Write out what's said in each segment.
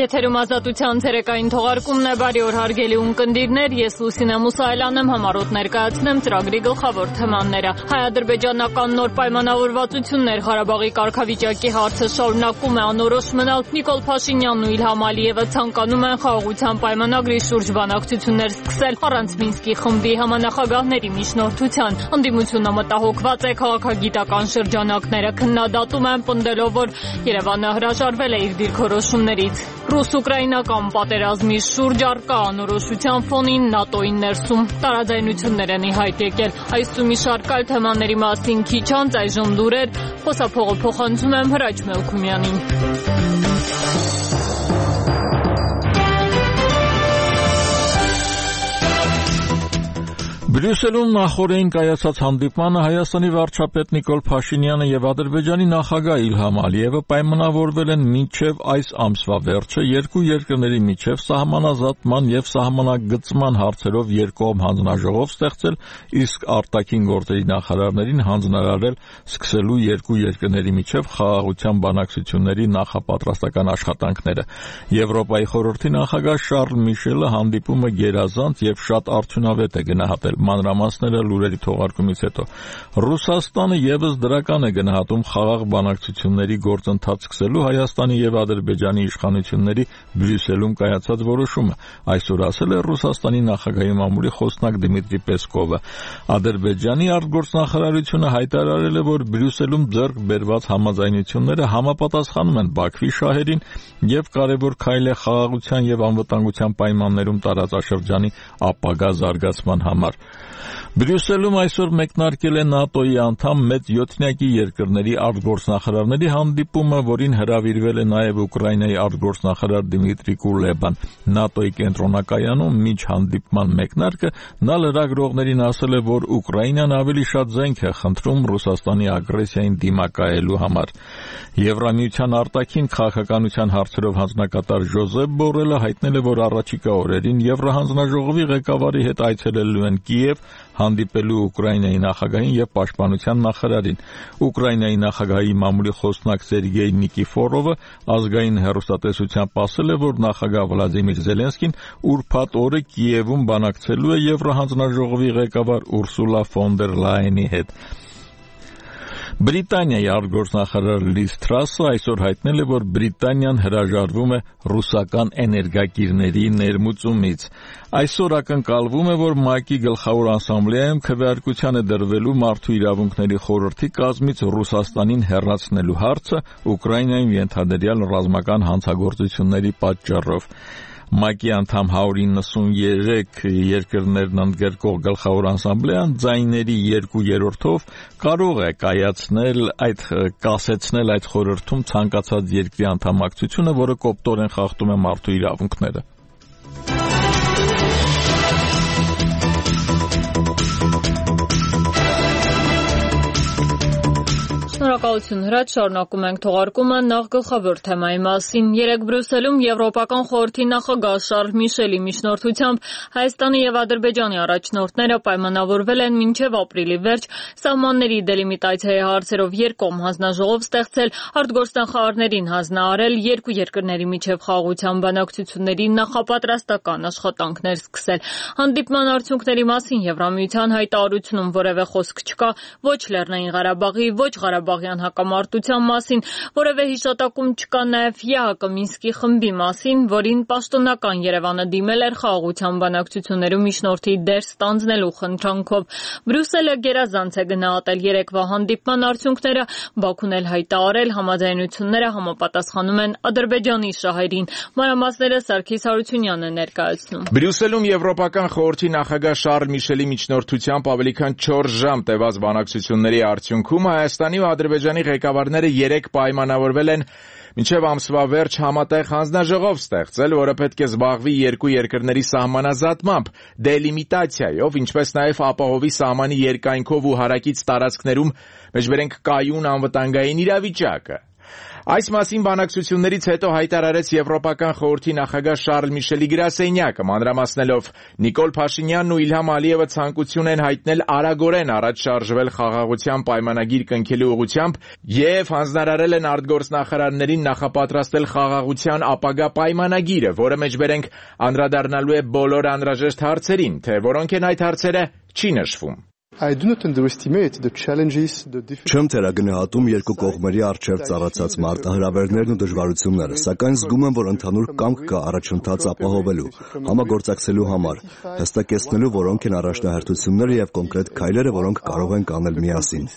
Եթերում ազատության ցերեկային թողարկումն է, բարի օր հարգելի ունկնդիրներ, ես Լուսինե Մուսայելյանն եմ, համառոտ ներկայացնեմ ծրագրի գլխավոր թեմաները։ Հայ-ադրբեջանական նոր պայմանավորվածություններ, Ղարաբաղի կարգավիճակի հարցը շարունակում է անորոշ մնալ։ Նիկոլ Փաշինյանն ու Իլհամ Ալիևը ցանկանում են խաղաղության պայմանագրի շուրջ բանակցություններ սկսել առանց Մինսկի խմբի համանախագահների միջնորդության։ Ընդդիմությունը մտահոգված է, քաղաքագիտական շրջանակները քննադատում են, պնդելով, որ Երևանը հրաժարվել է իր դիրքորոշումներից։ Ռուս-ուկրաինական պատերազմի շուրջ առկա անորոշության ֆոնին ՆԱՏՕ-ի ներսում տարաձայնություններ են ի հայտ եկել։ Այս ու մի շարք այլ թեմաների մասին քիչ անց այժմ լուրեր, խոսափողը փոխանցում եմ Հրաչ Մելքումյանին։ Բրյուսելում նախօրեին կայացած հանդիպմանը Հայաստանի վարչապետ Նիկոլ Փաշինյանը եւ Ադրբեջանի նախագահ Իլհամ Ալիևը պայմանավորվել են մինչեւ այս ամսվա վերջը երկու երկրների միջեւ սահմանազատման եւ սահմանագծման հարցերով երկկողմ հանձնաժողով ստեղծել, իսկ արտաքին գործերի նախարարներին հանձնարարել սկսելու երկու երկրների միջեւ խաղաղության բանակցությունների նախապատրաստական աշխատանքները։ Եվրոպայի խորհրդի նախագահ Շարլ Միշելը հանդիպումը գերազանց եւ շատ արդյունավետ է գնահատել։ Մանրամասները լուրերի թողարկումից հետո Ռուսաստանը եւս դրական է գնահատում խաղաղ բանակցությունների գործընթաց սկսելու Հայաստանի եւ Ադրբեջանի իշխանությունների Բրյուսելում կայացած որոշումը, այսօր ասել է Ռուսաստանի նախագահի մամուլի խոսնակ Դմիտրի Պեսկովը։ Ադրբեջանի արտգործնախարարությունը հայտարարել է, որ Բրյուսելում ձեռք բերված համաձայնությունները համապատասխանում են Բաքվի շահերին եւ կարեւոր քայլ է խաղաղության եւ անվտանգության պայմաններում տարածաշրջանի ապագա զարգացման համար։ Բրյուսելում այսօր մեկնարկել է ՆԱՏՕ-ի անդամ մեծ 7-նյակի երկրների արտգործնախարարների հանդիպումը, որին հրավիրվել է նաև Ուկրաինայի արտգործնախարար Դմիտրի Կուլեբան։ ՆԱՏՕ-ի կենտրոնակայանում միջ հանդիպման մեկնարկը նա լրագրողներին ասել է, որ Ուկրաինան ավելի շատ զենք է խնդրում Ռուսաստանի ագրեսիային դիմակայելու համար։ Եվրամիության արտաքին քաղաքականության հարցերով հանձնակատար Ժոզեփ Բորելը հայտնել է, որ առաջիկա օրերին Եվրահանձնաժողովի ղեկավարի հետ այցելելու են Կիև, հանդիպելու Ուկրաինայի նախագահին եւ պաշտպանության նախարարին։ Ուկրաինայի նախագահի մամուլի խոսնակ Սերգեյ Նիկիֆորովը ազգային հեռուստատեսությամբ ասել է, որ նախագահ Վլադիմիր Զելենսկին ուրբաթ օրը Կիևում բանակցելու է Եվրահանձնաժողովի ղեկավար Ուրսուլա ֆոն դեր Լայենի հետ։ Բրիտանիայի արտգործնախարար Լիզ Թրասը այսօր հայտնել է, որ Բրիտանիան հրաժարվում է ռուսական էներգակիրների ներմուծումից։ Այսօր ակնկալվում է, որ ՄԱԿ-ի գլխավոր ասամբլեայում քվեարկության է դրվելու Մարդու իրավունքների խորհրդի կազմից Ռուսաստանին հեռացնելու հարցը Ուկրաինայում ենթադրյալ ռազմական հանցագործությունների պատճառով։ ՄԱԿ-ի անդամ 193 երկրներն ընդգրկող գլխավոր ասամբլեան ձայների 2/3-ով կարող է կասեցնել այդ խորհրդում ցանկացած երկրի անդամակցությունը, որը կոպտորեն խախտում է մարդու իրավունքները։ Շնորհակալություն Հրաչ, շարունակում ենք թողարկումը նախ գլխավոր թեմայի մասին։ Երեկ Բրյուսելում Եվրոպական խորհրդի նախագահ Շարլ Միշելի միջնորդությամբ Հայաստանի եւ Ադրբեջանի առաջնորդները պայմանավորվել են մինչեւ ապրիլի վերջ սահմանների դելիմիտացիայի հարցերով երկկողմ հանձնաժողով ստեղծել, արտգործնախարարներին հանձնարարել երկու երկրների միջեւ խաղաղության բանակցությունների նախապատրաստական աշխատանքներ սկսել։ Հանդիպման արդյունքների մասին Եվրամիության հայտարարությունում որևէ խոսք չկա ոչ Լեռնային Ղարաբաղի, ոչ Ղարաբաղյան հակամարտության մասին, որևէ հիշատակում չկա նաև ԵԱՀԿ Մինսկի խմբի մասին, որին պաշտոնական Երևանը դիմել էր խաղաղության բանակցություններում միջնորդի դեր ստանձնելու խնդրանքով։ Բրյուսելը գերազանց է գնահատել երեկվա հանդիպման արդյունքները, Բաքուն էլ հայտարարել համաձայնությունները համապատասխանում են Ադրբեջանի շահերին։ Մանրամասները Սարգիս Հարությունյանն է ներկայացնում։ Բրյուսելում Եվրոպական խորհրդի նախագահ Շարլ Միշելի միջնորդությամբ ավելի քան 4 ժամ տևած բանակցությունների արդյունքում Հայաստանի ու Ադրբեջանի ղեկավարները երեկ պայմանավորվել են մինչև ամսվա վերջ համատեղ հանձնաժողով ստեղծել, որը պետք է զբաղվի երկու երկրների սահմանազատմամբ, դելիմիտացիայով, ինչպես նաև ապահովի սահմանի երկայնքով ու հարակից տարածքներում, մեջբերենք կայուն անվտանգային իրավիճակը։ Այս մասին բանակցություններից հետո հայտարարեց Եվրոպական խորհրդի նախագահ Շարլ Միշելի գրասենյակը, մանրամասնելով Նիկոլ Փաշինյանն ու Իլհամ Ալիևը ցանկություն են հայտնել արագորեն առաջ շարժվել խաղաղության պայմանագիր կնքելու ուղղությամբ եւ հանձնարարել են արտգործնախարարներին նախապատրաստել խաղաղության ապագա պայմանագիրը, որը մեջբերենք անդրադառնալու է բոլոր անհրաժեշտ հարցերին, թե որոնք են այդ հարցերը չի նշվում։ Չեմ թերագնահատում երկու կողմերի առջև ծառացած մարտահրավերներն ու դժվարությունները, սակայն զգում եմ, որ ընդհանուր կամք կա առաջընթաց ապահովելու, համագործակցելու համար, հստակեցնելու որոնք են առաջնահերթությունները եւ կոնկրետ քայլերը, որոնք կարող ենք անել միասին։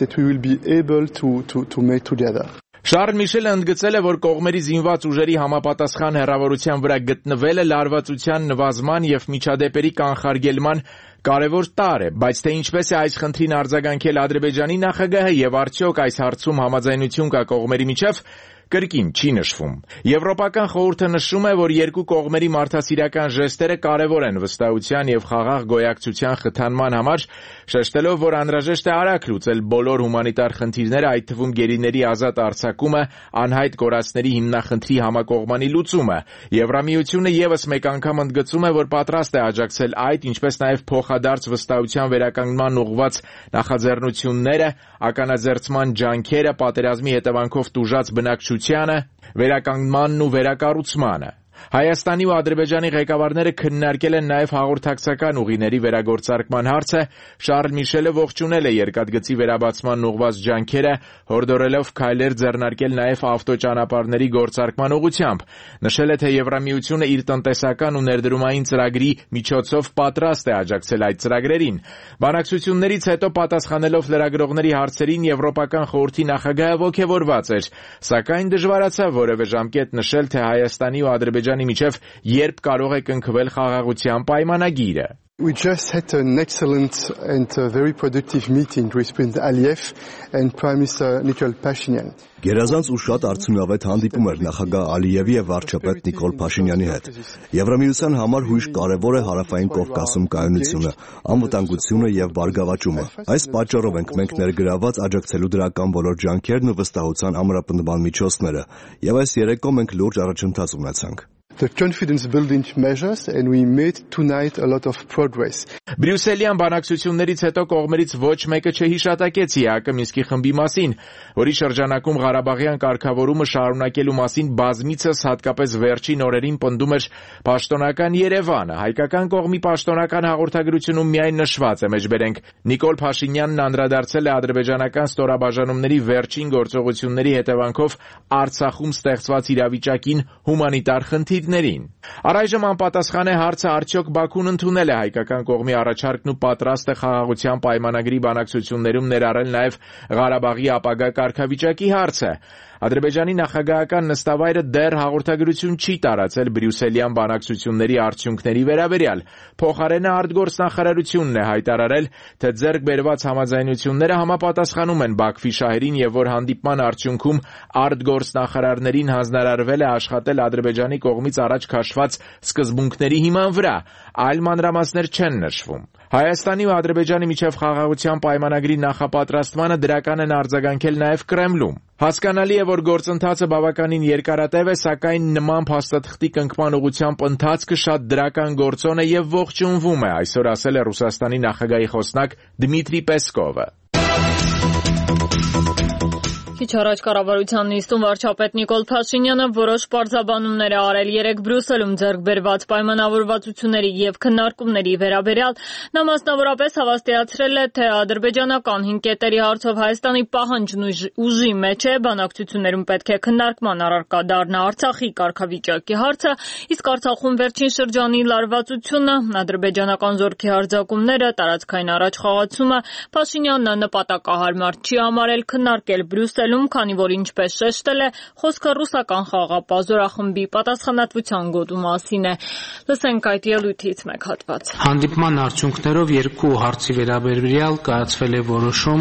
Շարլ Միշելը ընդգծել է, որ կողմերի զինված ուժերի համապատասխան հեռավորության վրա գտնվելը լարվածության նվազման եւ միջադեպերի կանխարգելման կարևոր տարր է, բայց թե ինչպես է այս խնդրին արձագանքել Ադրբեջանի նախագահը եւ արդյոք այս հարցում համաձայնություն կա կողմերի միջև, կրկին չի նշվում։ Եվրոպական խորհուրդը նշում է, որ երկու կողմերի մարդասիրական ժեստերը կարևոր են վստահության եւ խաղաղ գոյակցության խթանման համար, շեշտելով, որ անհրաժեշտ է արագ լուծել բոլոր հումանիտար խնդիրները, այդ թվում գերիների ազատ արձակումը, անհայտ կորածների հիմնախնդրի համակողմանի լուծումը։ Եվրամիությունը եւս մեկ անգամ ընդգծում է, որ պատրաստ է աջակցել այդ, ինչպես նաեւ փոխադարձ վստահության վերականգնման ուղղված նախաձեռնությունները, ականաձերծման ջանքերը, պատերազմի հետևանքով տուժած բնակչությանը, վերականգնմանն ու վերակառուցմանը։ Հայաստանի ու Ադրբեջանի ղեկավարները քննարկել են նաև հաղորդակցական ուղիների վերագործարկման հարցը, Շարլ Միշելը ողջունել է երկաթգծի վերաբացման ուղղված ջանքերը, հորդորելով քայլեր ձեռնարկել նաև ավտոճանապարհների գործարկման ուղղությամբ, նշել է, թե Եվրամիությունը իր տնտեսական ու ներդրումային ծրագրի միջոցով պատրաստ է աջակցել այդ ծրագրերին։ Բանակցություններից հետո պատասխանելով լրագրողների հարցերին Եվրոպական խորհրդի նախագահը ոգևորված էր, սակայն դժվարացավ որևէ ժամկետ նշել, թե Հայաստանի ու Ադրբեջանի միջև երբ կարող է կնքվել խաղաղության պայմանագիրը։ We just had an excellent and very productive meeting with President Aliyev and Prime Minister Nikol Pashinyan. Գերազանց ու շատ արդյունավետ հանդիպում էր նախագահ Ալիևի եւ վարչապետ Նիկոլ Փաշինյանի հետ։ Եվրամիության համար հույժ կարևոր է հարավային Կովկասում կայունությունը, անվտանգությունը եւ բարգավաճումը։ Այս պատճառով ենք մենք ներգրաված աջակցելու դրական բոլոր ջանքերն ու վստահության ամրապնդման միջոցները, եւ այս երեկո մենք լուրջ առաջընթաց ունեցանք։ The confidence building measures and we made tonight a lot of progress. Բրյուսելյան բանակցություններից հետո կողմերից ոչ մեկը չհիշատակեց ՀԱԿ Մինսկի խմբի մասին, որի շրջանակում Ղարաբաղյան կարգավորումը շարունակելու մասին բազմիցս հատկապես վերջին օրերին պնդում էր պաշտոնական Երևանը։ Հայկական կողմի պաշտոնական հաղորդագրությունում միայն նշված է, մեջբերենք Նիկոլ Փաշինյանն անդրադարձել է ադրբեջանական ստորաբաժանումների վերջին գործողությունների հետևանքով Արցախում ստեղծված իրավիճակին, հումանիտար խնդիրներին։ Առայժմ անպատասխան է հարցը, արդյոք Բաքուն ընդունել է հայկական կողմի առաջարկն ու պատրաստ է խաղաղության պայմանագրի բանակցություններում ներառել նաև Ղարաբաղի ապագա կարգավիճակի հարցը։ Ադրբեջանի նախագահական նստավայրը դեռ հաղորդագրություն չի տարածել բրյուսելյան բանակցությունների արդյունքների վերաբերյալ։ Փոխարենը արտգործնախարարությունն է հայտարարել, թե ձեռք բերված համաձայնությունները համապատասխանում են Բաքվի շահերին եւ որ հանդիպման արդյունքում արտգործնախարարներին հանձնարարվել է աշխատել Ադրբեջանի կողմից առաջ քաշված սկզբունքների հիման վրա, այլ մանրամասներ չեն նշվում։ Հայաստանի ու Ադրբեջանի միջև խաղաղության պայմանագրի նախապատրաստմանը դրական են արձագանքել նաև Կրեմլում։ Հասկանալի է, որ գործընթացը բավականին երկարատև է, սակայն նման փաստաթղթի կնքման ուղղությամբ ընթացքը շատ դրական գործոն է եւ ողջունվում է, այսօր ասել է Ռուսաստանի նախագահի խոսնակ Դմիտրի Պեսկովը։ Քիչ առաջ կառավարության նիստում վարչապետ Նիկոլ Փաշինյանը որոշ պարզաբանումներ է արել երեք Բրյուսելում ձեռք բերված պայմանավորվածությունների եւ քննարկումների վերաբերյալ։ Նա մասնավորապես հավաստիացրել է, թե ադրբեջանական 5 կետերի հարցով Հայաստանի պահանջն ուժի մեջ է, բանակցություններում պետք է քննարկման առարկա դառնա Արցախի կարգավիճակի հարցը, իսկ Արցախում վերջին շրջանի լարվածությունը, ադրբեջանական զորքի հարձակումները, տարածքային առաջխաղացումը Փաշինյանն նպատակահարմար չի համարել քննարկել Բրյուսել, քանի որ ինչպես շեշտել է, խոսքը ռուսական խաղաղապահ զորախմբի պատասխանատվության գոտու մասին է։ Լսենք այդ ելույթից մեկ հատված։ Հանդիպման արդյունքներով երկու հարցի վերաբերյալ կայացվել է որոշում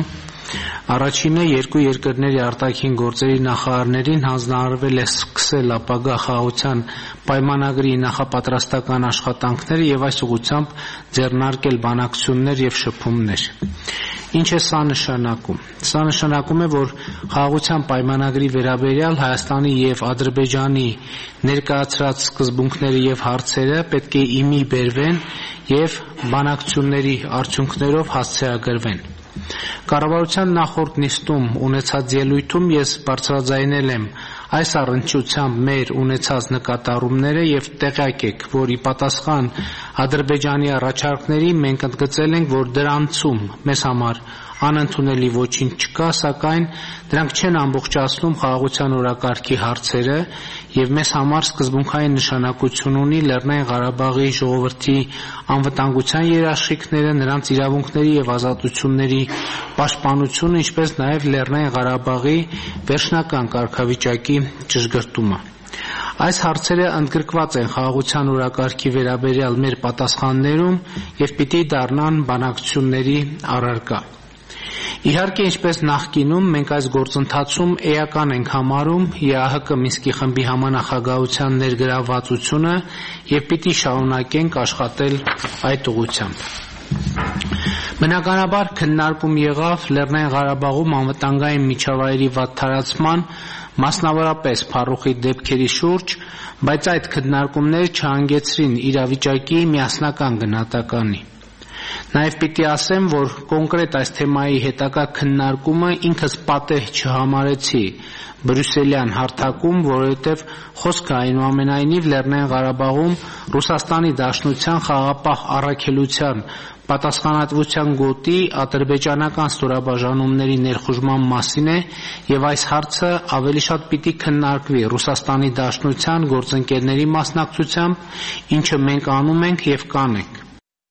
Առաջինը երկու երկրների արտաքին գործերի նախարարներին հանձնարարվել է սկսել ապագա խաղաղության պայմանագրի նախապատրաստական աշխատանքները եւ այս ուղղությամբ ձեռնարկել բանակցություններ եւ շփումներ։ Ինչ է սա նշանակում։ Սա նշանակում է, որ խաղաղության պայմանագրի վերաբերյալ Հայաստանի եւ Ադրբեջանի ներկայացրած սկզբունքները եւ հարցերը պետք է իմի բերվեն եւ բանակցությունների արդյունքներով հասցեագրվեն։ Կառավարության նախորդ նիստում ունեցած ելույթում ես բարձրաձայնել եմ այս առնչությամբ մեր ունեցած նկատառումները եւ տեղյակ եք, որ ի պատասխան Ադրբեջանի առաջարկների մենք ընդգծել ենք, որ դրանցում մեզ համար անընդունելի ոչինչ չկա, սակայն դրանք չեն ամբողջացնում խաղաղության օրակարգի հարցերը եւ մեզ համար սկզբունքային նշանակություն ունի Լեռնային Ղարաբաղի ժողովրդի անվտանգության երաշխիքները, նրանց իրավունքների եւ ազատությունների պաշտպանությունը, ինչպես նաեւ Լեռնային Ղարաբաղի վերջնական կարգավիճակի ճշգրտումը։ Այս հարցերը ընդգրկված են խաղաղության օրակարգի վերաբերյալ մեր պատասխաններում եւ պիտի դառնան բանակցությունների առարկա։ Իհարկե, ինչպես նախկինում, մենք այս գործընթացում էական ենք համարում ԵԱՀԿ Մինսկի խմբի համանախագահության ներգրավվածությունը եւ պիտի շարունակենք աշխատել այդ ուղղությամբ։ Բնականաբար քննարկում եղավ Լեռնային Ղարաբաղում անվտանգային միջավայրի վատթարացման, մասնավորապես փառուխի դեպքերի շուրջ, բայց այդ քննարկումները չհանգեցրին իրավիճակի միասնական գնահատականի։ Նաև պիտի ասեմ, որ կոնկրետ այս թեմայի հետագա քննարկումը ինքս պատեհ չհամարեցի բրյուսելյան հարթակում, որովհետև խոսքը այնուամենայնիվ Լեռնային Ղարաբաղում Ռուսաստանի Դաշնության խաղաղապահ առաքելության պատասխանատվության գոտի ադրբեջանական ստորաբաժանումների ներխուժման մասին է եւ այս հարցը ավելի շատ պիտի քննարկվի Ռուսաստանի Դաշնության գործընկերների մասնակցությամբ, ինչը մենք անում ենք եւ կանենք։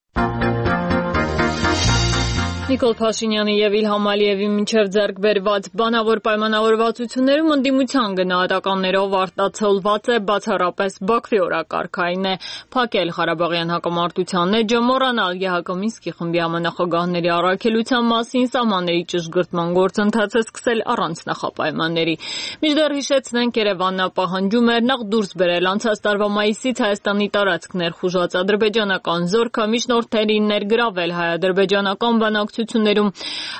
Նիկոլ Փաշինյանի եւ Իլհամ Ալիևի մինչեւ ձեռք բերված բանավոր պայմանավորվածություններում ընդդիմության գնահատականներով արտացոլված է բացառապես Բաքվի օրակարգային է փակել Ղարաբաղյան հակամարտությանն է ջմոռանալ ԵԱՀԿ Մինսկի խմբի համանախագահների առաքելության մասին սահմանների ճշգրտման գործընթացը սկսել առանց նախապայմանների։ Մինչդեռ հիշեցնենք, Երևանն պահանջում էր նախ դուրս բերել անցած տարվա մայիսից Հայաստանի տարածք ներխուժած ադրբեջանական զորքը, միջնորդներին ներգրավել հայ-ադրբեջանական բանակցություններում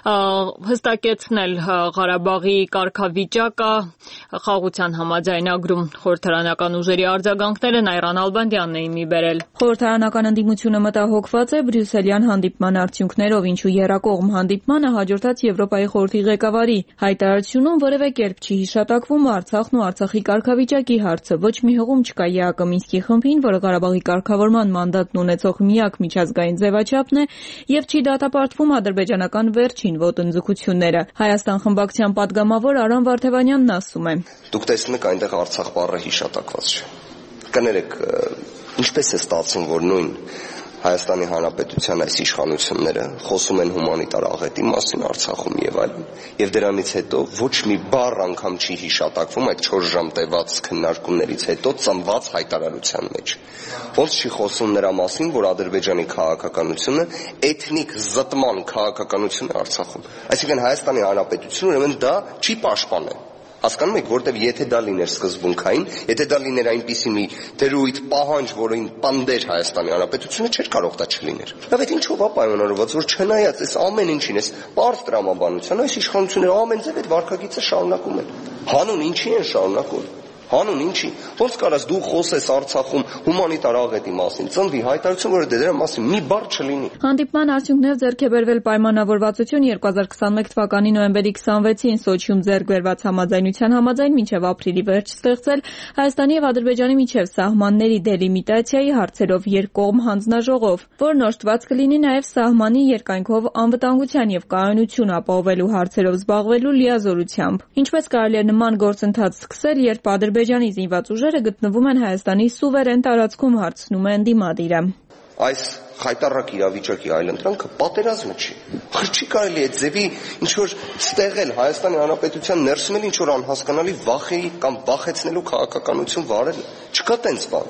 հստակեցնել Ղարաբաղի կարգավիճակը, խաղաղության համաձայնագրում խորհրդարանական ուժերի արձագանքները Նայրան Ալբանդյանն է իմի բերել։ Խորհրդարանական ընդդիմությունը մտահոգված է բրյուսելյան հանդիպման արդյունքներով, ինչու եռակողմ հանդիպմանը հաջորդած Եվրոպայի խորհրդի ղեկավարի հայտարարությունում որևէ կերպ չի հիշատակվում Արցախն ու Արցախի կարգավիճակի հարցը։ Ոչ մի հղում չկա ԵԱՀԿ Մինսկի խմբին, որը Ղարաբաղի կարգավորման մանդատն ունեցող միակ միջազգային ձևաչափն է եւ չի դատապարտվում ադրբեջանական վերջին ոտնձգությունները։ Հայաստան խմբակցության падգամավոր Արամ Վարդևանյանն ասում է. Դուք տեսնում եք այնտեղ Արցախ բառը հիշատակված չէ։ Կներեք, ինչպես է ստացվում, որ նույն Հայաստանի Հանրապետության այս իշխանությունները խոսում են հումանիտար աղետի մասին Արցախում եւ այլն, եւ դրանից հետո ոչ մի բառ անգամ չի հիշատակվում այդ 4 ժամ տևած քննարկումներից հետո ծնված հայտարարության մեջ։ Ոնց չի խոսում նրա մասին, որ Ադրբեջանի քաղաքականությունը էթնիկ զտման քաղաքականություն է Արցախում։ Այսինքն Հայաստանի Հանրապետությունը ուրեմն դա չի պաշտպանել։ Հասկանում եք, որտեվ եթե դա լիներ սկզբունքային, եթե դա լիներ այնպիսի մի դերույթ պահանջ, որին պնդեր Հայաստանի Հանրապետությունը, չէր կարող դա չլիներ։ Լավ, այդ ինչով է պայմանավորված, որ չնայած այս ամեն ինչին, այս պարզ տրամաբանության, այս իշխանությունները ամեն ձև այդ վարքագիծը շարունակում են։ Հանուն ինչի են շարունակում։ Հանուն ինչի։ Ոնց կարաս դու խոսես Արցախում հումանիտար աղետի մասին, ծնվի հայտարարություն, որ դրա մասին մի բառ չլինի։ Հանդիպման արդյունքներով ձեռք է բերվել պայմանավորվածություն 2021 թվականի նոյեմբերի 26-ին Սոչիում ձեռք բերված համաձայնության համաձայն մինչև ապրիլի վերջ ստեղծել Հայաստանի եւ Ադրբեջանի միջև սահմանների դելիմիտացիայի հարցերով երկկողմ հանձնաժողով, որն օժտված կլինի նաեւ սահմանի երկայնքով անվտանգության եւ կայունություն ապահովելու հարցերով զբաղվելու լիազորությամբ։ Ինչպես կարելի է նման գործընթաց սկսել, երբ Ադրբեջանի զինված ուժերը գտնվում են Հայաստանի սուվերեն տարածքում, հարցնում է ընդդիմադիրը։ Այս խայտառակ իրավիճակի այլընտրանքը պատերազմը չի։ Չի կարելի է ձևի ինչ որ ստեղել Հայաստանի Հանրապետության ներսում էլ ինչ որ անհասկանալի վախի կամ վախեցնելու քաղաքականություն վարել։ Չկա տենց բան։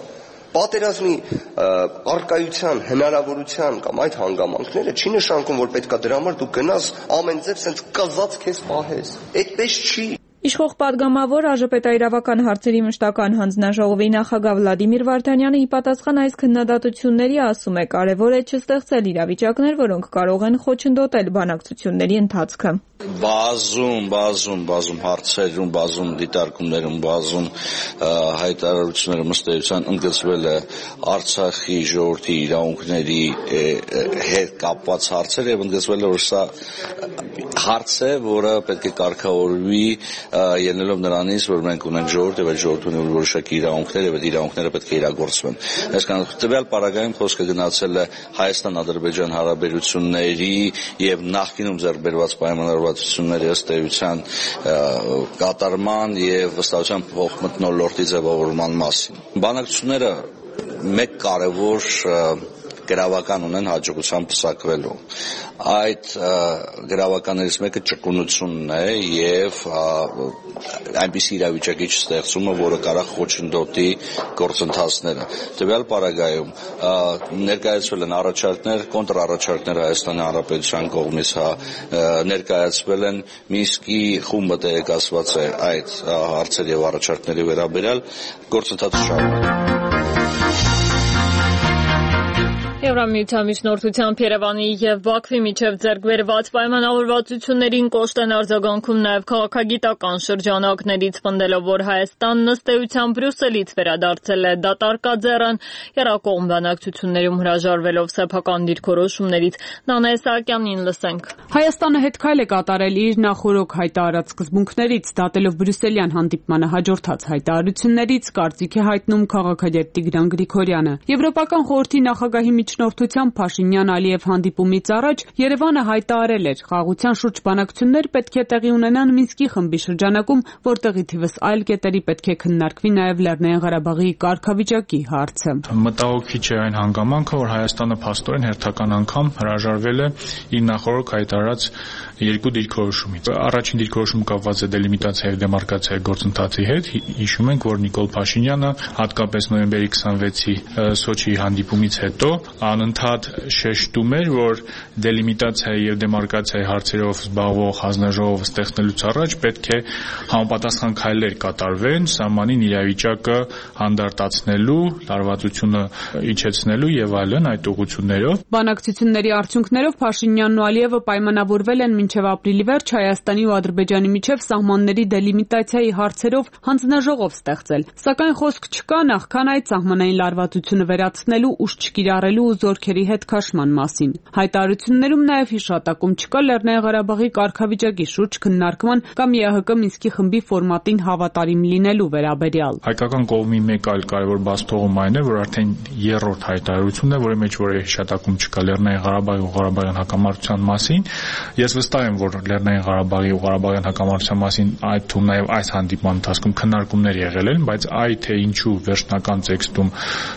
պատերազմի արկայության, հնարավորության կամ այդ հանգամանքները չի նշանակում, որ պետքա դրա համար դու գնաս ամեն ձև սենց կզած քեզ պահես։ Այդպես չի։ Իշխող պատգամավոր ԱԺՊՏ-իրավական հարցերի մշտական հանձնաժողովի նախագահ Վլադիմիր Վարդանյանը ի պատասխան այս քննադատությունների ասում է, կարևոր է չստեղծել իրավիճակներ, որոնք կարող են խոչընդոտել բանակցությունների ընթացքը։ Բազում հարցերում, բազում դիտարկումներում, բազում հայտարարություններում ըստ էության ընդգծվել է Արցախի ժողովրդի իրավունքների հետ կապված հարցեր եւ ընդգծվել է, որ սա հարց է, որը պետք է կարգավորվի ելնելով նրանից, որ մենք ունենք ժողովուրդ եւ այդ ժողովուրդը ունի որոշակի իրավունքներ եւ այդ իրավունքները պետք է իրագործվեն։ Այսինքն տվյալ պարագայում խոսքը գնացել է Հայաստան-Ադրբեջան հարաբերությունների եւ նախկինում ձեռք բերված պայմանավորվածությունների ըստ էության կատարման եւ վստահության փոխմթնոլորտի ձևավորման մասին։ Բանակցությունները մեկ կարևոր գրավական ունեն հաջողությամբ փսակվելու։ Այդ գրավականներից մեկը ճկունությունն է եւ այնպիսի իրավիճակի չստեղծումը, որը կարող խոչընդոտի գործընթացները։ Տվյալ պարագայում ներկայացվել են առաջարկներ, կոնտրառաջարկներ Հայաստանի Հանրապետության կողմից ներկայացվել են Մինսկի խումբը տեղեկացված է այդ հարցերի եւ առաջարկների վերաբերյալ գործընթացը շարունակվում։ Եվրամիության միջնորդությամբ Երևանի եւ Բաքվի միջև ձեռք բերված պայմանավորվածություններին կոշտ են արձագանքում նաեւ քաղաքագիտական շրջանակներից, պնդելով, որ Հայաստանն ըստ էության Բրյուսելից վերադարձել է դատարկաձեռն, եռակողմ բանակցություններում հրաժարվելով սեփական դիրքորոշումներից։ Նանե Սահակյանին լսենք։ Հայաստանը հետ քայլ է կատարել իր նախօրոք հայտարարած սկզբունքներից, դատելով բրյուսելյան հանդիպմանը հաջորդած հայտարարություններից, կարծիք է հայտնում քաղաքագետ Տիգրան Գրիգորյանը։ Եվրոպական խորհրդի նախագահի միջնորդությամբ Փաշինյան-Ալիև հանդիպումից առաջ Երևանը հայտարարել էր, խաղաղության շուրջ բանակցություններ պետք է տեղի ունենան Մինսկի խմբի շրջանակում, որտեղի թիվս այլ կետերի պետք է քննարկվի նաև Լեռնային Ղարաբաղի կարգավիճակի հարցը։ Մտահոգիչ է այն հանգամանքը, որ Հայաստանը փաստորեն հերթական անգամ հրաժարվել է իր նախօրոք հայտարարած երկու դիրքորոշումից։ Առաջին դիրքորոշումը կապված է դելիմիտացիայի եւ դեմարկացիայի գործընթացի հետ։ Հիշում ենք, որ Նիկոլ Փաշինյանը հատկապես նոյեմբերի 26-ի Սոչիի հանդիպումից հետո անընդհատ շեշտում էր, որ դելիմիտացիայի եւ դեմարկացիայի հարցերով զբաղվող հանձնաժողովը ստեղծելուց առաջ պետք է համապատասխան քայլեր կատարվեն սահմանին իրավիճակը հանդարտացնելու, լարվածությունը իջեցնելու եւ այլն այդ ուղղություններով։ Բանակցությունների արդյունքներով Փաշինյանն ու Ալիևը պայմանավորվել են մինչև ապրիլի վերջ Հայաստանի ու Ադրբեջանի միջև սահմանների դելիմիտացիայի հարցերով հանձնաժողով ստեղծել։ Սակայն խոսք չկա նախքան այդ սահմանային լարվածությունը վերացնելու, ուժ չկիրառելու ու զորքերի հետ քաշման մասին։ Հայտարարություններում նաև հիշատակում չկա Լեռնային Ղարաբաղի կարգավիճակի շուրջ քննարկման կամ ԵԱՀԿ Մինսկի խմբի ֆորմատին հավատարիմ լինելու վերաբերյալ։ Հայկական կողմի մեկ այլ կարևոր բացթողում այն է, որ արդեն երրորդ հայտարարությունն է, որի մեջ որևէ հիշատակում չկա Լեռնային Ղարաբաղի ու Ղարաբաղյան հակամարտության մասին։ Ես վստահ եմ, որ Լեռնային Ղարաբաղի ու Ղարաբաղյան հակամարտության մասին այդ թվում նաև այս հանդիպման ընթացքում քննարկումներ եղել են, բայց այ թե ինչու վերջնական տեքստում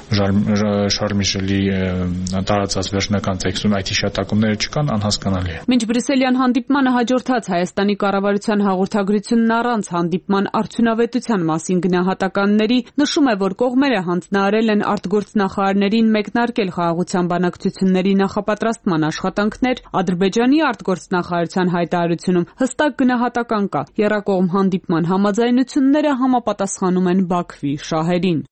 Շարլ Միշելի տարածած վերջնական տեքստում այդ հիշատակումները չկան, անհասկանալի է։ Մինչ բրյուսելյան հանդիպմանը հաջորդած Հայաստանի կառավարության հաղորդագրությունն առանց հանդիպման արդյունավետության մասին գնահատականների նշում է, որ կողմերը հանձնարարել են արտգործնախարարներին մեկնարկել խաղաղության բանակցությունների նախապատրաստման աշխատանքներ, Ադրբեջանի արտգործնախարարության հայտարարությունում հստակ գնահատական կա. եռակողմ հանդիպման համաձայնությունները համապատասխանում են Բաքվի շահերին։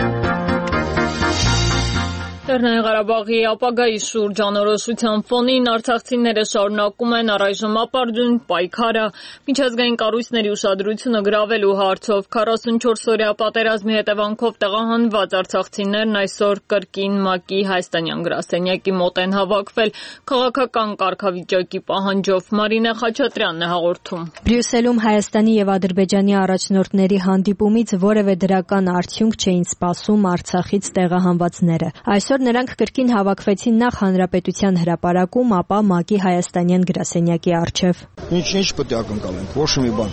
Լեռնային Ղարաբաղի ապագայի շուրջ անորոշության ֆոնին արցախցիները շարունակում են առայժմ ապարդյուն պայքարը միջազգային կառույցների ուշադրությունը գրավելու հարցով 44-օրյա պատերազմի հետևանքով տեղահանված արցախցիներն այսօր կրկին ՄԱԿ-ի հայաստանյան գրասենյակի մոտ են հավաքվել քաղաքական կարգավիճակի պահանջով։ Մարինե Խաչատրյանն է հաղորդում։ Բրյուսելում Հայաստանի եւ Ադրբեջանի առաջնորդների հանդիպումից որևէ դրական արդյունք չէին սպասում Արցախից տեղահանվածները։ Այսօր նրանք կրկին հավաքվեցին նախ Հանրապետության հրապարակում, ապա ՄԱԿ-ի հայաստանյան գրասենյակի առջև։ Ինչ պետք է ակնկալենք, ոչ մի բան։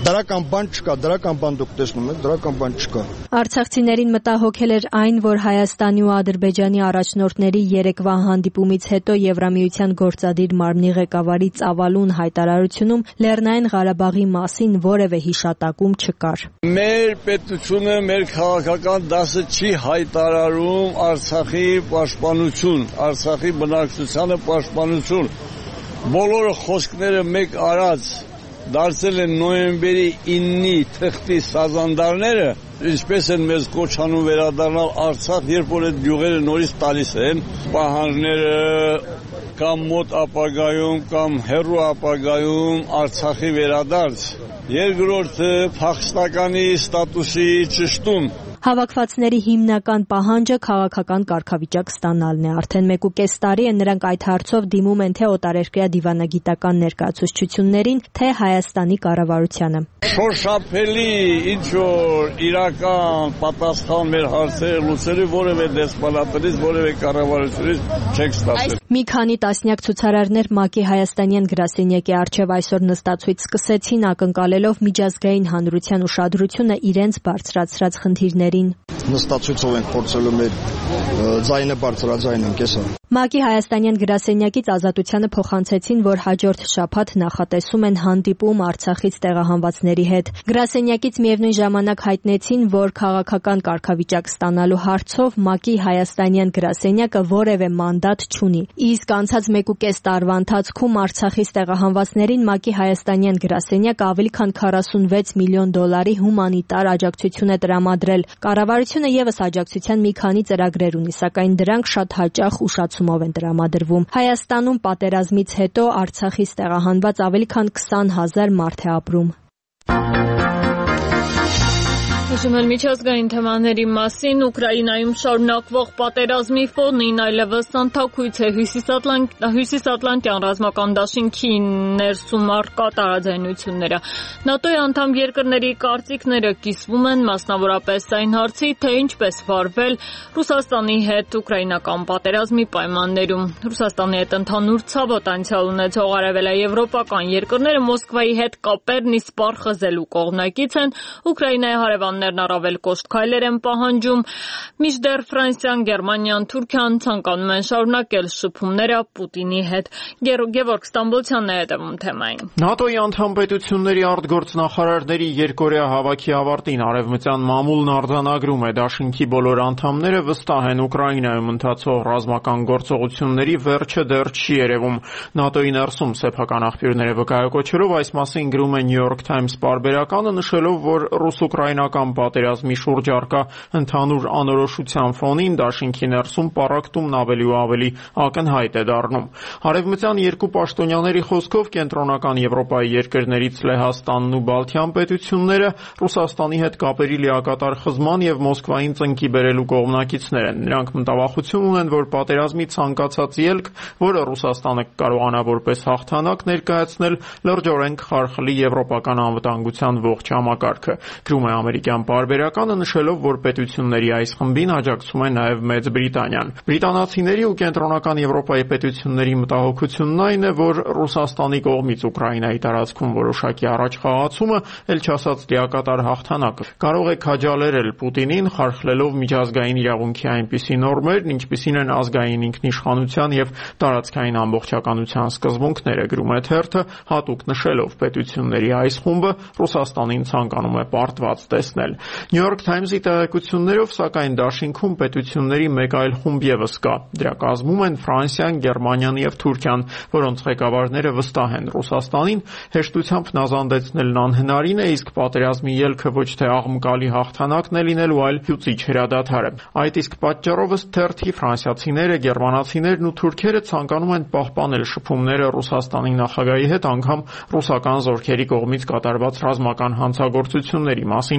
Դրական բան չկա, դրական բան դուք տեսնում եք, դրական բան չկա։ Արցախցիներին մտահոգել էր այն, որ Հայաստանի ու Ադրբեջանի առաջնորդների երեկվա հանդիպումից հետո Եվրամիության գործադիր մարմնի ղեկավարի ծավալուն հայտարարությունում Լեռնային Ղարաբաղի մասին որևէ հիշատակում չկար։ Մեր պետությունը, մեր քաղաքական դասը չի հայտարարում Արցախի պաշտպանություն, Արցախի բնակչությանը պաշտպանություն։ Բոլոր խոսքները մեկ արած դարձել են նոյեմբերի 9-ի թղթի սազանդարները, ինչպես են մեզ կոչանում վերադառնալ Արցախ, երբ որ այդ գյուղերը նորից տալիս են, պահանջները կամ մոտ ապագայում կամ հեռու ապագայում Արցախի վերադարձ, երկրորդը փախստականի ստատուսի ճշտում։ Հավաքվածների հիմնական պահանջը քաղաքական կարգավիճակ ստանալն է։ Արդեն 1.5 տարի է նրանք այդ հարցով դիմում են թե օտարերկրյա դիվանագիտական ներկայացուցչություններին, թե Հայաստանի կառավարությանը։ Շոշափելի ինչ-որ իրական պատասխան մեր հարցերը լուծելու որևէ դեսպանատներից, որևէ կառավարությունից չեք ստացել։ Մի քանի տասնյակ ցուցարարներ ՄԱԿ-ի հայաստանյան գրասենյակի առջև այսօր նստածույց սկսեցին, ակնկալելով միջազգային հանրության ուշադրությունը իրենց բարձրացրած խնդիրներին։ Նստածույցով ենք փորձելու մեր ձայնը բարձրաձայնենք, էսա։ ՄԱԿ-ի հայաստանյան գրասենյակից Ազատությանը փոխանցեցին, որ հաջորդ շաբաթ նախատեսում են հանդիպում Արցախից տեղահանվածների հետ։ Գրասենյակից միևնույն ժամանակ հայտնեցին, որ քաղաքական կարգավիճակ ստանալու հարցով ՄԱԿ-ի հայաստանյան գրասենյակը որևէ մանդատ չունի։ Իսկ անցած 1.5 տարվա ընթացքում Արցախից տեղահանվածներին ՄԱԿ-ի հայաստանյան գրասենյակը ավելի քան 46 միլիոն դոլարի հումանիտար աջակցություն է տրամադրել։ Կառավարությունը եւս աջակցության մի քանի ծրագրեր ունի, սակայն դրանք շատ հաճախ ուշացումով են տրամադրվում։ Հայաստանում պատերազմից հետո Արցախից տեղահանված ավելի քան 20,000 մարդ է ապրում։ Հիշում միջազգային թեմաների մասին Ուկրաինայում շարունակվող պատերազմի ֆոնին այլևս անթաքույց է հյուսիսատլանտյան ռազմական դաշինքի ներսում առկա տարաձայնությունները։ ՆԱՏՕ-ի անդամ երկրների կարծիքները կիսվում են մասնավորապես այն հարցի, թե ինչպես վարվել Ռուսաստանի հետ ուկրաինական պատերազմի պայմաններում։ Ռուսաստանի հետ ընդհանուր ցավոտ անցյալ ունեցող արևելաեվրոպական երկրները Մոսկվայի հետ կապերն իսպառ խզելու կողմնակից են, Ուկրաինայի հարևաններն առավել կոշտ քայլեր են պահանջում, մինչդեռ Ֆրանսիան, Գերմանիան, Թուրքիան ցանկանում են շարունակել շփումները Պուտինի հետ։ Գևորգ Ստամբոլցյանն է հետևում թեմային։ ՆԱՏՕ-ի անդամ պետությունների արտգործնախարարների երկօրյա հավաքի ավարտին Արևմտյան մամուլն արձանագրում է դաշինքի բոլոր անդամները վստահ են Ուկրաինայում ընթացող ռազմական գործողությունների վերջը դեռ չի երևում։ ՆԱՏՕ-ի ներսում սեփական աղբյուրները վկայակոչելով այս մասին գրում է New York Times պարբերականը, նշելով, որ ռուս-ուկրաինական պատերազմի շուրջ առկա ընդհանուր անորոշության ֆոնին դաշինքի ներսում պառակտումն ավելի ու ավելի ակնհայտ է դառնում։ Արևմտյան երկու պաշտոնյաների խոսքով կենտրոնական Եվրոպայի երկրներից Լեհաստանն ու Բալթյան պետությունները Ռուսաստանի հետ կապերի լիակատար խզման եւ Մոսկվային ծնկի բերելու կողմնակիցներ են։ Նրանք մտավախություն ունեն, որ պատերազմի ցանկացած ելք, որը Ռուսաստանը կարողանա որպես հաղթանակ ներկայացնել, լրջորեն կխարխլի եվրոպական անվտանգության ողջ համակարգը։ Գրում է ամերիկյան պարբերականը, նշելով, որ պետությունների այս խմբին աջակցում է նաև Մեծ Բրիտանիան։ Բրիտանացիների ու կենտրոնական Եվրոպայի պետությունների մտահոգությունն այն է, որ Ռուսաստանի կողմից Ուկրաինայի տարածքում որոշակի առաջխաղացումը, ել չասած լիակատար հաղթանակը, կարող է քաջալերել Պուտինին, խարխլելով միջազգային իրավունքի այնպիսի նորմեր, ինչպիսին են ազգային ինքնիշխանության եւ տարածքային ամբողջականության սկզբունքները, գրում է թերթը, հատուկ նշելով պետությունների այս խումբը Ռուսաստանին ցանկանում է պարտված տեսնել։ New York Times-ի տեղեկություններով, սակայն դաշինքում պետությունների մեկ այլ խումբ եւս կա։ Դրա կազմում են Ֆրանսիան, Գերմանիան եւ Թուրքիան, որոնց ղեկավարները վստահ են Ռուսաստանին, հեշտությամբ նազանդեցնելն անհնարին է, իսկ պատերազմի ելքը ոչ թե աղմկալի հաղթանակն է լինելու, այլ հյուծիչ հրադադարը։ Այդ իսկ պատճառով ըստ թերթի ֆրանսիացիները, գերմանացիներն ու թուրքերը ցանկանում են պահպանել շփումները Ռուսաստանի նախագահի հետ, անգամ ռուսական զորքերի կողմից կատարված ռազմական հանցագործությունների մասին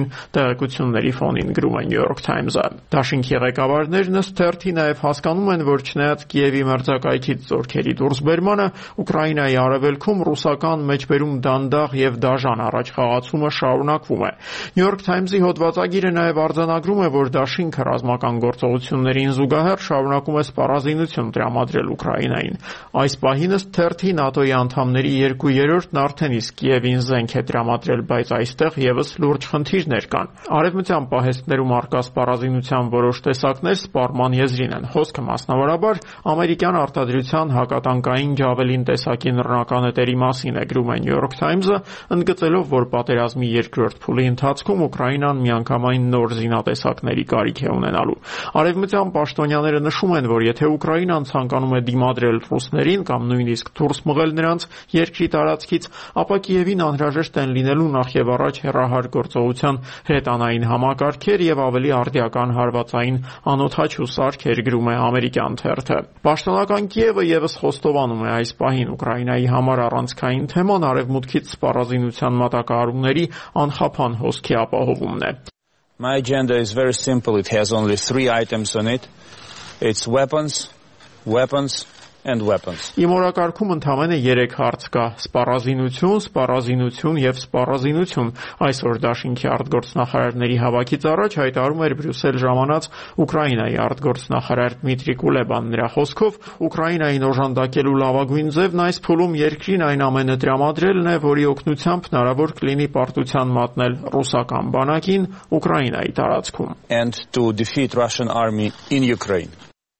տեղեկությունների ֆոնին, գրում է New York Times-ը։ Դաշինքի ղեկավարներն ըստ թերթի նաև հասկանում են, որ չնայած Կիևի մերձակայքից զորքերի դուրսբերմանը, Ուկրաինայի արևելքում ռուսական մեջբերում դանդաղ եւ դաժան առաջ խաղացումը շարունակվում է։ New York Times-ի հոդվածագիրը նաև արձանագրում է, որ դաշինքը ռազմական գործողություններին զուգահեռ շարունակում է սպառազինություն տրամադրել Ուկրաինային։ Այս պահին ըստ թերթի ՆԱՏՕ-ի անդամների 2/3-ն արդեն իսկ Կիևին զենք է տրամադրել, բայց այստեղ եւս լուրջ խնդիրներ կան։ Արևմտյան պահեստներում արկա սպառազինության որոշ տեսակներ սպառման եզրին են։ Խոսքը մասնավորաբար ամերիկյան արտադրության հակատանկային ջավելին տեսակի նռնականետերի մասին է, գրում է New York Times-ը, ընդգծելով, որ պատերազմի երկրորդ փուլի ընթացքում Ուկրաինան միանգամայն նոր զինատեսակների կարիք է ունենալու։ Արևմտյան պաշտոնյաները նշում են, որ եթե Ուկրաինան ցանկանում է դիմադրել ռուսներին կամ նույնիսկ դուրս մղել նրանց երկրի տարածքից, ապա Կիևին անհրաժեշտ են լինելու նախ եւ առաջ հեռահար գործողության հրետանային համակարգեր եւ ավելի արդիական հարվածային անօդաչու սարքեր, գրում է ամերիկյան թերթը։ Պաշտոնական Կիևը եւս խոստովանում է այս պահին Ուկրաինայի համար առանցքային թեման արևմուտքից սպառազինության մատակարարումների անխափան հոսքի ապահովումն է։ My agenda is very simple. It has only 3 items on it. It's weapons, weapons and weapons. Իմ օրակարգում ընդամենը 3 հարց կա. սպառազինություն, սպառազինություն եւ սպառազինություն։ Այսօր Դաշինքի արտգործնախարարների հավաքից առաջ հայտարարում էր Բրյուսել ժամանած Ուկրաինայի արտգործնախարար Դմիտրի Կուլեբան։ Նրա խոսքով Ուկրաինային օժանդակելու լավագույն ձևն այս փուլում երկրին այն ամենը տրամադրելն է, որի օգնությամբ հնարավոր կլինի պարտության մատնել ռուսական բանակին Ուկրաինայի տարածքում։ And to defeat Russian army in Ukraine.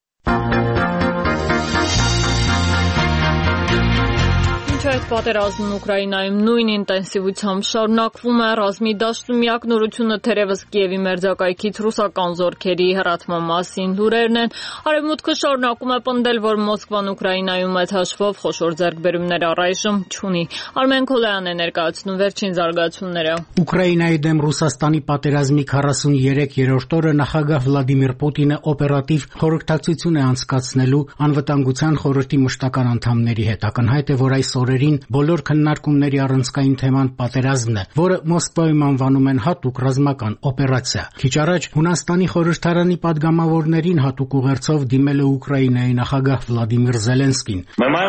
Այդ պատերազմն Ուկրաինայում նույն ինտենսիվությամբ շարունակվում է։ Ռազմի դաշտում միակ նորությունը թերևս Կիևի մերձակայքից ռուսական զորքերի հեռացման մասին լուրերն են։ Արևմուտքը շարունակում է պնդել, որ Մոսկվան Ուկրաինայում այդ հաշվով խոշոր ձեռքբերումներ առայժմ չունի։ Արմեն Քոլյանն է ներկայացնում վերջին զարգացումները։ Ուկրաինայի դեմ Ռուսաստանի պատերազմի 43-րդ օրը նախագահ Վլադիմիր Պուտինը օպերատիվ խորհրդակցություն է անցկացնելու անվտանգության խորհրդի մշտական անդամների հետ։ Ակնհայտ է, որ այս օրերին բոլոր քննարկումների առանցքային թեման պատերազմն է, որը Մոսկվայում անվանում են հատուկ ռազմական օպերացիա։ Քիչ առաջ Հունաստանի խորհրդարանի падգամավորներին հատուկ ուղերձով դիմել է Ուկրաինայի նախագահ Վլադիմիր Զելենսկին։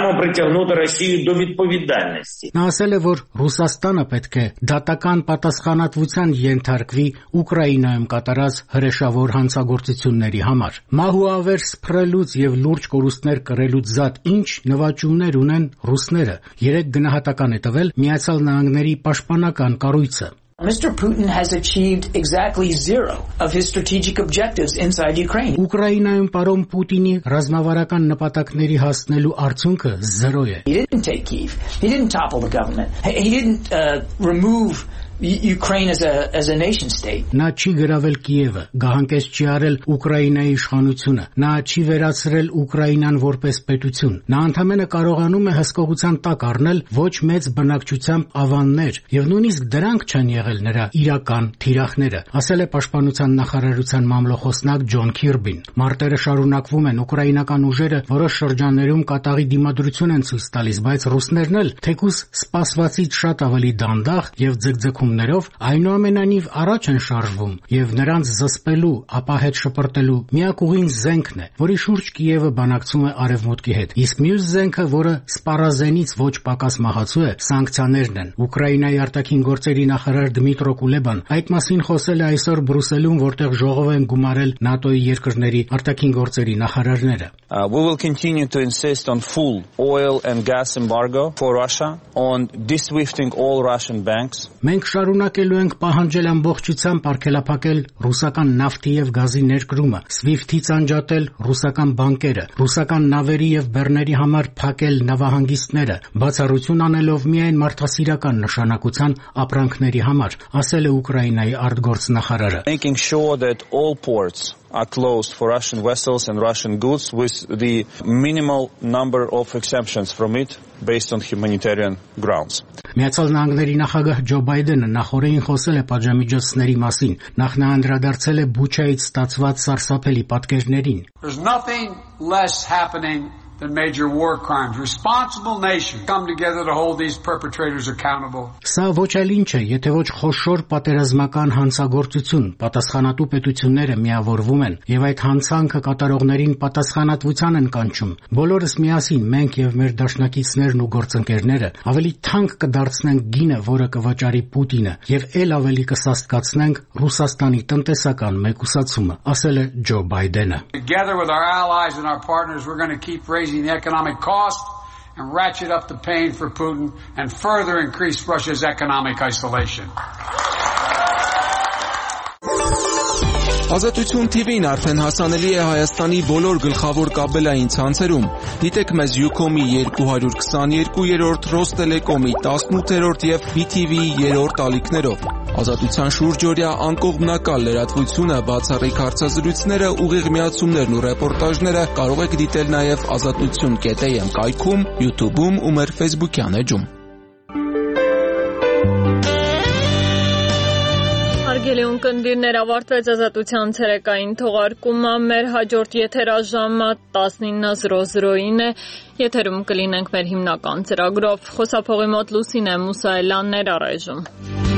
Նա ասել է, որ Ռուսաստանը պետք է դատական պատասխանատվության ենթարկվի Ուկրաինայում կատարած հրեշավոր հանցագործությունների համար։ Մահու ավեր սփռելուց եւ լուրջ կորուստներ կրելուց զատ ինչ նվաճումներ ունեն ռուսները։ Երեք գնահատական է տվել Միացյալ Նահանգների պաշտպանական կառույցը։ Mr. Putin has achieved exactly 0 of his strategic objectives inside Ukraine. Ուկրաինայում պարոն Պուտինի ռազմավարական նպատակների հասնելու արդյունքը 0 է։ He didn't take Kyiv. He didn't topple the government. He didn't remove Ukraine as a nation state. Նա չի գրավել Կիևը, գահանկեց չի արել Ուկրաինայի իշխանությունը, նա չի վերացրել Ուկրաինան որպես պետություն։ Նա ընդամենը կարողանում է հսկողության տակ առնել ոչ մեծ բնակչությամբ ավաններ, եւ նույնիսկ դրանք չեն եղել նրա իրական թիրախները, ասել է պաշտպանության նախարարության մամլոխոսնակ Ջոն Քիրբին։ Մարտերը շարունակվում են, ուկրաինական ուժերը որոշ շրջաններում կատաղի դիմադրություն են ցույց տալիս, բայց ռուսներն էլ թեկուզ սպասվածից շատ ավելի դանդաղ եւ ձգձգում այնուամենայնիվ առաջ են շարժվում եւ նրանց զսպելու, ապա հետ շպրտելու միակ ուղին զենքն է, որի շուրջ Կիևը բանակցում է արևմուտքի հետ։ Իսկ մյուս զենքը, որը սպառազենից ոչ պակաս մահացու է, սանկցիաներն են։ Ուկրաինայի արտաքին գործերի նախարար Դմիտրո Կուլեբան այդ մասին խոսել է այսօր Բրյուսելում, որտեղ ժողով են գումարել ՆԱՏՕ-ի երկրների արտաքին գործերի նախարարները։ We will continue to insist on full oil and gas embargo for Russia, on de-swifting all Russian banks. Մենք շարունակելու ենք պահանջել ամբողջությամբ արգելափակել ռուսական նավթի եւ գազի ներկրումը, SWIFT-ից անջատել ռուսական բանկերը, ռուսական նավերի եւ բեռների համար փակել նավահանգիստները, բացառություն անելով միայն մարդասիրական նշանակության ապրանքների համար, ասել է Ուկրաինայի արտգործնախարարը։ Making sure that all ports are closed for Russian vessels and Russian goods with the minimal number of exemptions from it based on humanitarian grounds. Միացյալ Նահանգների նախագահ Ջո Բայդենը նախորդին խոսել է պատժամիջոցների մասին, նախ նա անդրադարձել է Բուչայից ստացված սարսափելի պատկերներին։ There's nothing less happening than major war crimes. Responsible nations come together to hold these perpetrators accountable. Սա ոչ այլ ինչ է, եթե ոչ խոշոր պատերազմական հանցագործություն, պատասխանատու պետությունները միավորվում են եւ այդ հանցանքը կատարողներին պատասխանատվության են կանչում։ Բոլորս միասին մենք եւ մեր դաշնակիցներն ու գործընկերները ավելի թանկ կդարձնենք գինը, որը կվաճառի Պուտինը, եւ ել ավելի կսաստկացնենք Ռուսաստանի տնտեսական մեկուսացումը, ասել է Ջո Բայդենը։ Together with our allies and our partners, we're going to keep raising the economic cost and ratchet up the pain for Putin and further increase Russia's economic isolation. Ազատություն TV-ն արդեն հասանելի է Հայաստանի բոլոր գլխավոր կաբելային ցանցերում։ Դիտեք մեզ Ucom-ի 222-րդ, Ռոստելեկոմի 18-րդ եւ BTV-ի 3-րդ ալիքներով։ Ազատության շուրջօրյա անկողմնակալ լրատվությունը, բացառիկ հարցազրույցները, ուղիղ միացումներն ու ռեպորտաժները կարող եք դիտել նաեւ azatutun.am կայքում, YouTube-ում ու մեր Facebook-յան էջում։ Հարգելի ունկնդիրներ, ավարտվեց Ազատության ցերեկային թողարկումը, մեր հաջորդ եթերաժամը 19:00-ին է, եթերում կլինենք մեր հիմնական ծրագրով, խոսափողի մոտ Լուսինե Մուսայելյանն էր առայժմ։